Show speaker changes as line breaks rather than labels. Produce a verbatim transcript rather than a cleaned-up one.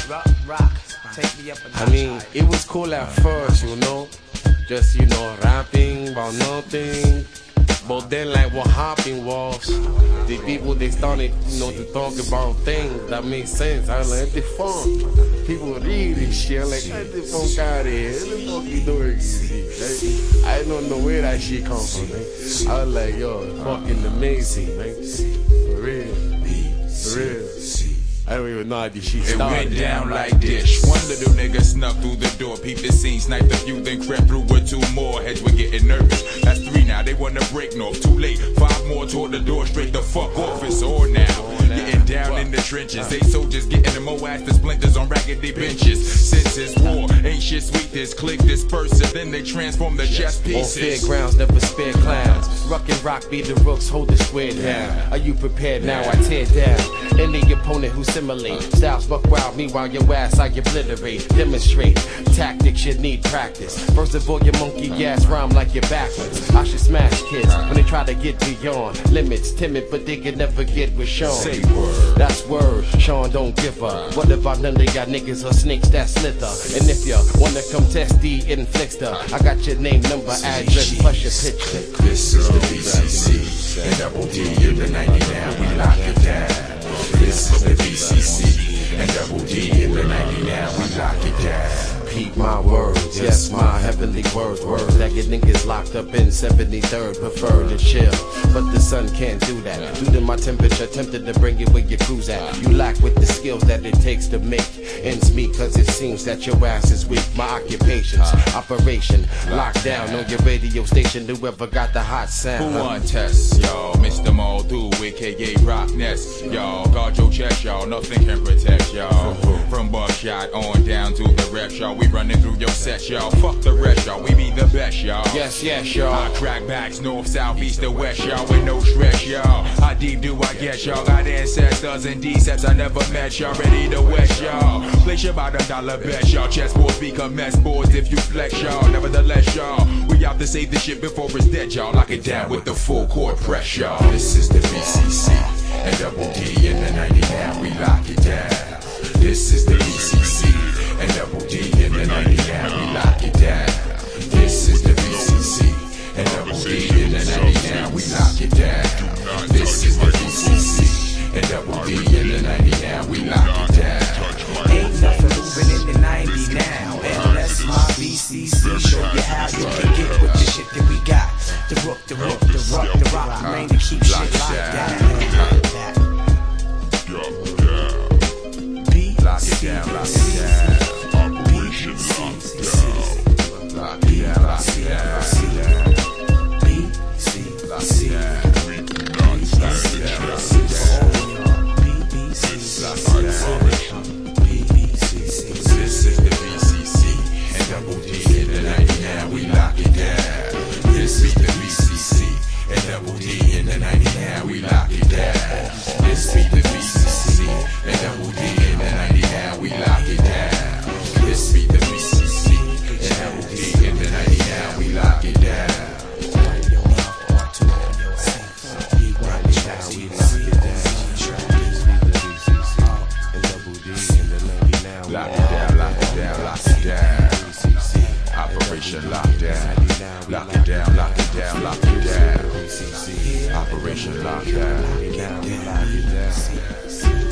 rock, rock. Take me up a notch.
I mean, it was cool at first, you know, just, you know, rapping about nothing. But then, like, what happened was, the people, they started, you know, to talk about things that make sense. I was like, the funk. People read this shit. I'm like, get the funk out of here. What the fuck you doing? Like, I don't know where that shit comes from, man. I was like, yo, it's fucking amazing, man. For real. For real. I don't even know how this shit started.
It went down like this. One little nigga snuck through the door, peeped the scene, sniped a few, then crept through with two more. Heads were getting nervous. That's three now, they wanna break north. Too late, five more toward the door, straight the fuck off. It's on now. Getting down in the trenches. They soldiers getting the mo ass, the splinters on raggedy benches. Since it's war, ain't shit sweet. This click dispersive, then they transform the chess pieces.
On fairgrounds, never spare clowns. Ruck and rock be the rooks, hold the square down. Are you prepared now? I tear down any opponent who simulate styles buck wild. Meanwhile, your ass I obliterate. Demonstrate tactics you need practice. First of all, your monkey ass rhyme like you're backwards. I should smash kids when they try to get beyond limits. Timid, but they can never get with Sean.
Say word.
That's word. Sean don't give up. What about none of y'all niggas or snakes that slither? And if you wanna come test the inflictor, I got your name, number, address, plus your picture.
This is the B C C and Double D in the ninety-nine. We lock it down. This is the B C C and Double D in the ninety-nine. We lock it down.
Repeat my words, yes, my heavenly words. Words that get niggas locked up in seventy-third. Prefer to chill, but the sun can't do that. Due to my temperature, tempted to bring it where your crew's at. You lack with the skills that it takes to make ends meet, cause it seems that your ass is weak. My occupation's operation, locked down on your radio station. Whoever got the hot sound.
Who want tests, y'all? Mister Muldoon, aka Rock Nest, y'all. Guard your chest, y'all. Nothing can protect y'all. From buckshot on down to the rep, y'all. We running through your set, y'all. Fuck the rest, y'all. We be the best, y'all.
Yes, yes, y'all.
I crack backs, north, south, east, and west, y'all. With no stress, y'all. How deep do I get, y'all? Got ancestors and decepts I never met, y'all. Ready to west, y'all. Place your bottom dollar bet, y'all. Chessboards become mess boards if you flex, y'all. Nevertheless, y'all. We out to save the shit before it's dead, y'all. Lock it down with the full court press, y'all. This is the B C C and Double D in the ninety-nine. We lock it down. This is the B C C and Double D in the ninety-nine. We lock it down. This is the B C C and Double D in the ninety-nine. We lock it down. This is the B C C and Double D in the ninety-nine. We lock it down.
Ain't nothing moving in the ninety now, unless my B C C show you how you can get with the shit that we got. The rook, the rook, the rock, the rock, the rain to keep shit locked down.
Lock it down, lock it down. Operation Lockdown. Lock it down, lock it down, lock it down. B C C. We do not stand a chance. This is the B C C and Double D in the ninety-nine. We lock it down. This is the B C C and Double D in the ninety-nine. We lock it down. This is the B C C and Double D in the ninety-nine. We lock it down. This be the B C C and Double D in the ninety-nine. We lock it down. Lock it down, lock it down, lock it down. Operation Lockdown. Lock it down, lock it down, lock it down. Operation Lockdown.